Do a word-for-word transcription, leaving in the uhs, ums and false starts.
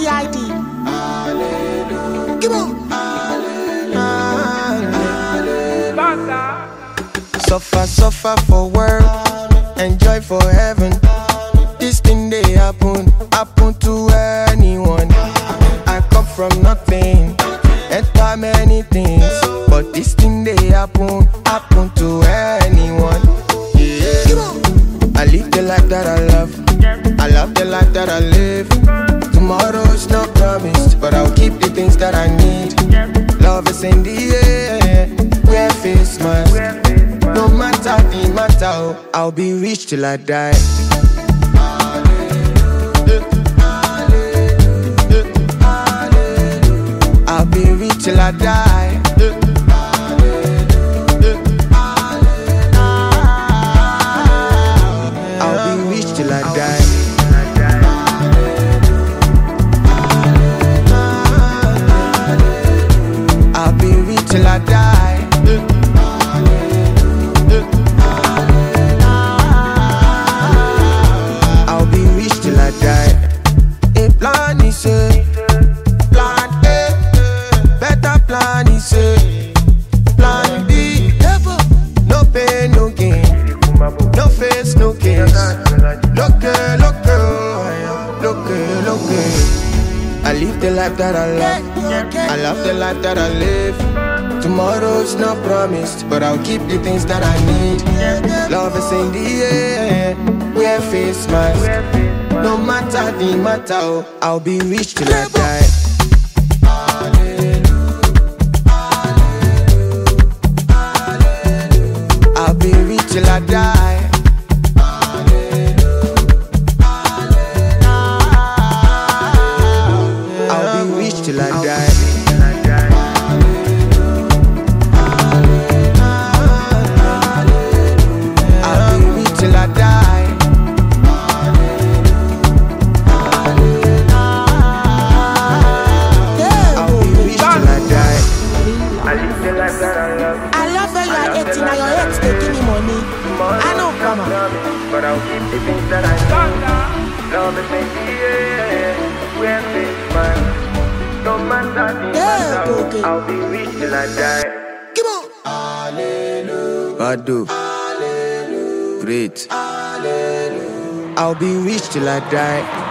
T I D. Hallelujah. Come on. Hallelujah. Suffer, suffer for work, enjoy for heaven. This thing they happen, happen to anyone. I come from nothing, enter many things, but this thing they happen, happen to anyone. Yeah. I live the life that I love, I love the life that I live. Tomorrow's not promised, but I'll keep the things that I need. Love is in the air, wear face mask. No matter the matter, I'll be rich till I die. I'll be rich till I die. I'll be rich till I die. I'll be rich till I die. I'll be rich till I die. A plan is a plan A, better plan is a plan B. No pain, no gain, no face, no case. Look, look, look, look. I live the life that I love, I love the life that I live. Tomorrow's not promised, but I'll keep the things that I need. Love is in the air, wear face mask. No matter the matter, I'll be rich till I die. I'll be rich till I die. I'll be rich till I die. I'll be rich till I die. I'll be rich till I die. I live the life that I love. I love when you are eighteen and your ex they give me money. I know, come on. But I'll keep the things that I need. Love is in the air, wear face mask. No matter the Yeah, matter, okay. I'll be rich till I die. Come on. Badu, great. I'll be rich till I die.